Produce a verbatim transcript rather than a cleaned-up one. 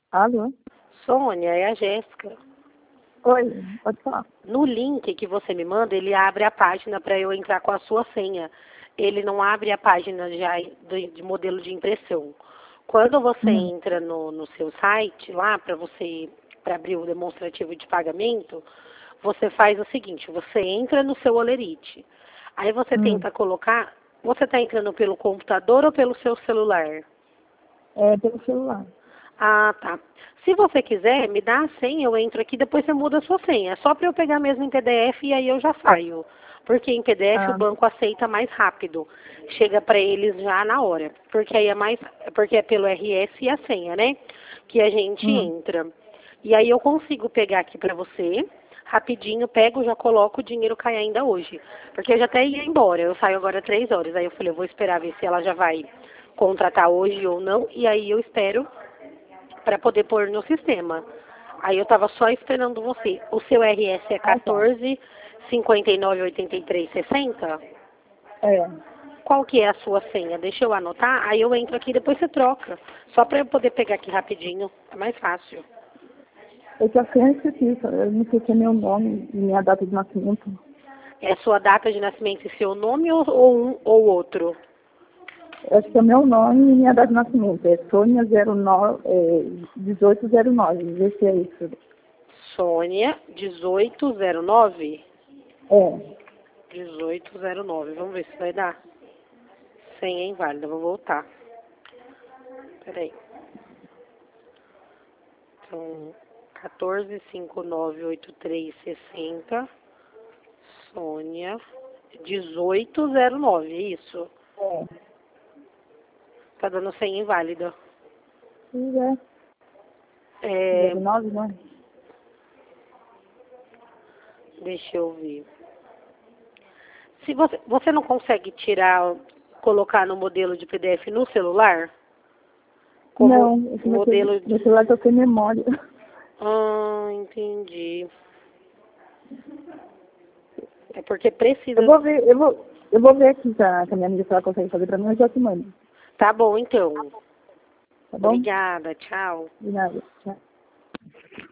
Alô? Sônia, é a Jéssica. Oi, pode falar. No link que você me manda, ele abre a página para eu entrar com a sua senha. Ele não abre a página já de, de modelo de impressão. Quando você Hum. entra no, no seu site lá para você para abrir o demonstrativo de pagamento, você faz o seguinte: você entra no seu Olerite. Aí você Hum. tenta colocar. Você está entrando pelo computador ou pelo seu celular? É pelo celular. Ah, tá. Se você quiser, me dá a senha, eu entro aqui, depois você muda a sua senha. É só para eu pegar mesmo em P D F e aí eu já saio. Porque em P D F o Ah, banco aceita mais rápido. Chega para eles já na hora. Porque aí é mais, porque é pelo R S e a senha, né? Que a gente hum. entra. E aí eu consigo pegar aqui para você, rapidinho, pego, já coloco, o dinheiro cai ainda hoje. Porque eu já até ia embora, eu saio agora três horas. Aí eu falei, eu vou esperar ver se ela já vai contratar hoje ou não. E aí eu espero para poder pôr no sistema. Aí eu estava só esperando você. O seu R S é Ah, tá. quatorze, cinquenta e nove, oitenta e três, sessenta? É. Qual que é a sua senha? Deixa eu anotar, aí eu entro aqui e depois você troca. Só para eu poder pegar aqui rapidinho. É mais fácil. Eu só sei esqueci, eu não sei se é meu nome e minha data de nascimento. É sua data de nascimento e seu nome ou, ou um ou outro? Eu acho que é meu nome e minha data de nascimento. É Sônia zero nove, é, dezoito zero nove. Vê se é isso. Sônia, dezoito zero nove? É. dezoito zero nove. Vamos ver se vai dar. Senha inválida. Vou voltar. Peraí. Então, quatorze, cinquenta e nove, oitenta e três, sessenta. Sônia, dezoito zero nove, é isso? É. Tá dando senha inválida. Sim, é. É, zero nove, não é? deixa eu ver. Se você, você não consegue tirar, colocar no modelo de P D F no celular? Como Não, esse meu, celu- modelo meu de... celular tá sem memória. Ah, entendi. É porque precisa... Eu vou ver, eu vou, eu vou ver aqui se a, se a minha amiga se ela consegue fazer pra mim, eu já te mando. Tá bom, então. Tá bom? Obrigada, tchau. De nada. Tchau.